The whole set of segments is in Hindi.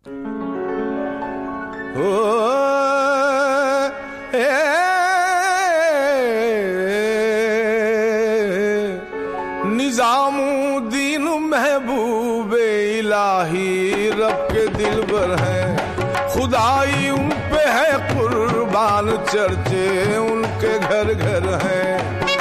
निजामुद्दीन महबूबे इलाही रब के दिलबर हैं, खुदाई उन पे है कुर्बान, चर्चे उनके घर घर हैं।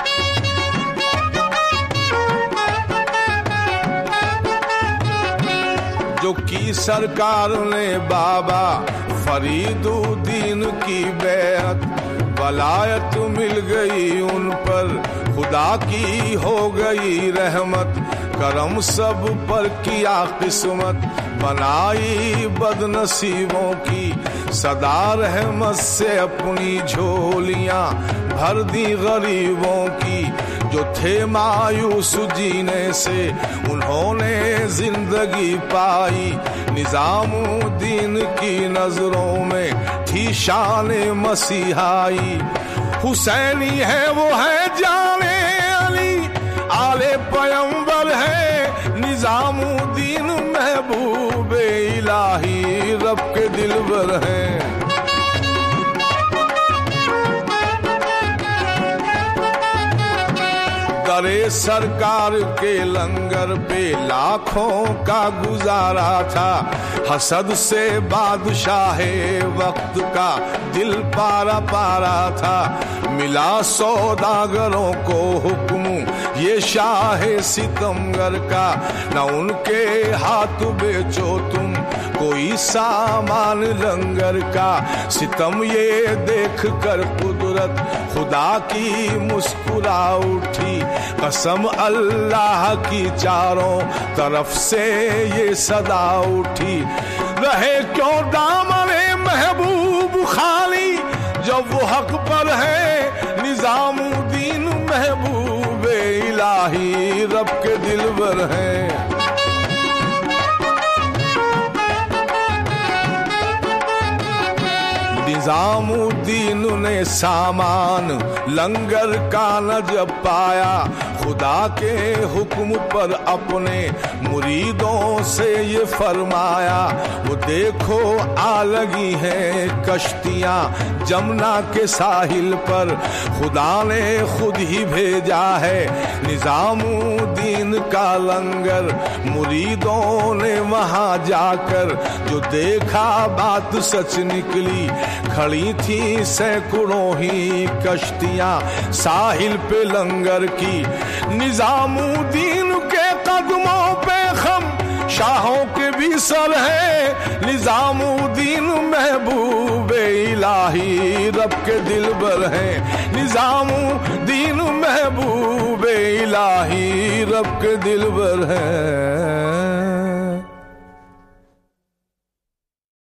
जो की सरकार ने बाबा फरीदुद्दीन की बैअत, वलायत मिल गई उन पर, खुदा की हो गई रहमत, करम सब पर किया किस्मत, बनाई बदनसीबों की सदा रहमत से अपनी झोलियां भर दी गरीबों की। जो थे मायूस जीने से उन्होंने जिंदगी पाई, निजामुद्दीन की नजरों में थी शान मसीहाई। हुसैनी है वो है जाने अली, आले पैगंबर है निजामुद्दीन महबूबे इलाही रब के दिलबर हैं। दरे सरकार के लंगर पे लाखों का गुजारा था, हसद से बादशाहे वक्त का दिल पारा पारा था। मिला सौदागरों को हुक्म ये शाह सितमगर का, न उनके हाथ बेचो तुम कोई सामान लंगर का। सितम ये देख कर कुदरत खुदा की मुस्कुरा उठी, कसम अल्लाह की चारों तरफ से ये सदा उठी। रहे क्यों दामने महबूब खाली, जब वो हक पर है निजामुद्दीन महबूबे इलाही रब के दिलबर हैं। निजामुद्दीन ने सामान लंगर का न जब पाया, खुदा के हुक्म पर अपने मुरीदों से ये फरमाया। वो देखो आ लगी हैं कश्तियां जमुना के साहिल पर, खुदा ने खुद ही भेजा है निजामुद्दीन का लंगर। मुरीदों ने वहां जाकर जो देखा बात सच निकली, खड़ी थी सैकड़ों ही कश्तियां साहिल पे लंगर की। निजामुद्दीन के कदमों पे खम शाहों के भी सर है, निजामुद्दीन महबूबे इलाही रब के दिलबर हैं। निजामुद्दीन महबूबे इलाही रब के दिलबर हैं।